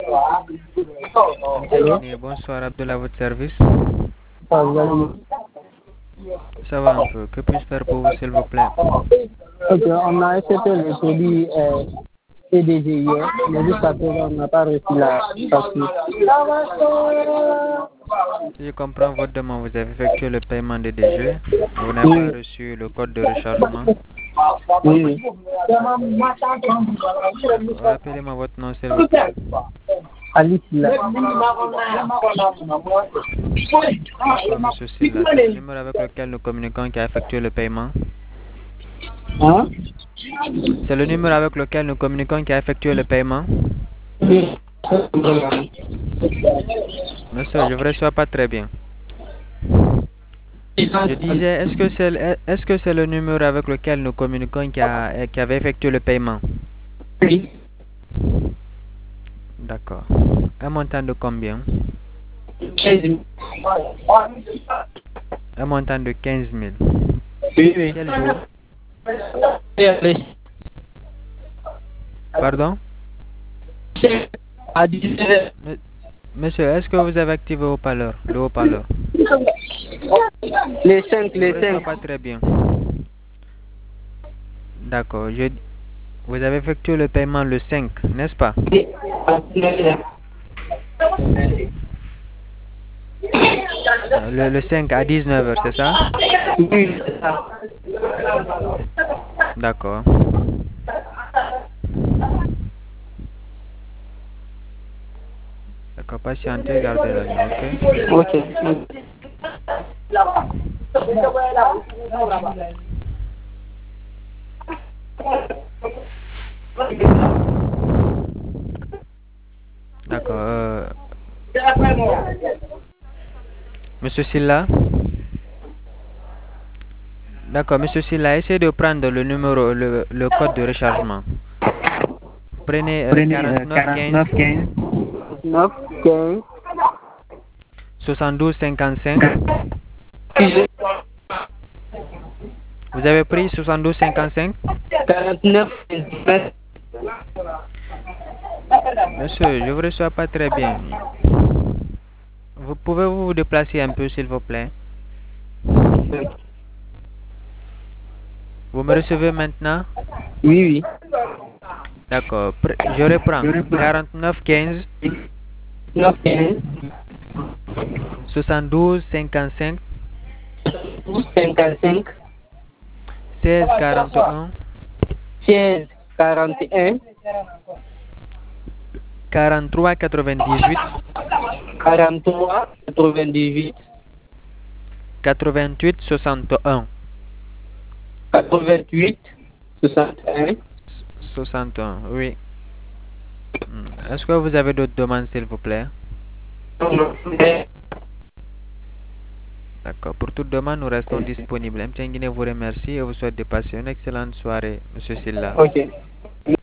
Allô? Bonsoir Abdullah, à votre service. Ah, vous allez bien? Ça va un peu. Que puis-je faire pour vous, s'il vous plaît? Ok, on a acheté le produit CDG hier, mais jusqu'à présent, on n'a pas reçu la facture. Si je comprends votre demande, vous avez effectué le paiement des DG. Vous n'avez pas Oui, reçu le code de rechargement. oui, oui. Rappelez-moi votre nom, s'il vous plaît. Alice, là. D'accord, monsieur Silla. C'est le numéro avec lequel nous communiquons qui a effectué le paiement. Hein? C'est le numéro avec lequel nous communiquons qui a effectué le paiement. Oui. Monsieur, je ne vous reçois pas très bien. Je disais, est-ce que c'est le numéro avec lequel nous communiquons qui avait effectué le paiement? Oui. D'accord. Un montant de combien? 15 000. Un montant de 15 000. Oui, oui. Quel jour? Pardon? À 19h. Monsieur, est-ce que vous avez activé le haut-parleur? Les 5, Je ne vous les reçois 5. pas très bien. D'accord. Vous avez effectué le paiement le 5, n'est-ce pas? Le 5 à 19 heures, c'est ça? Oui, c'est ça. D'accord. D'accord, patientez, gardez la ligne, ok? Ok. D'accord. Monsieur Silla? D'accord, monsieur Silla, essayez de prendre le numéro, le code de rechargement. Prenez Prenez 49 15 49 15 9 15 72 55. Vous avez pris 72 55? 49 15. Monsieur, je ne vous reçois pas très bien. Vous pouvez vous déplacer un peu, s'il vous plaît? Vous me recevez maintenant? Oui, oui. D'accord. Je reprends. 49 15 9 15 72 55 55 16 41 16 41 43 98 43 98 88 61 88 61. 61. Oui. Est-ce que vous avez d'autres demandes, s'il vous plaît? D'accord. Pour toute demande, nous restons disponibles. M. Guinée vous remercie et vous souhaite de passer une excellente soirée, monsieur Silla. Ok.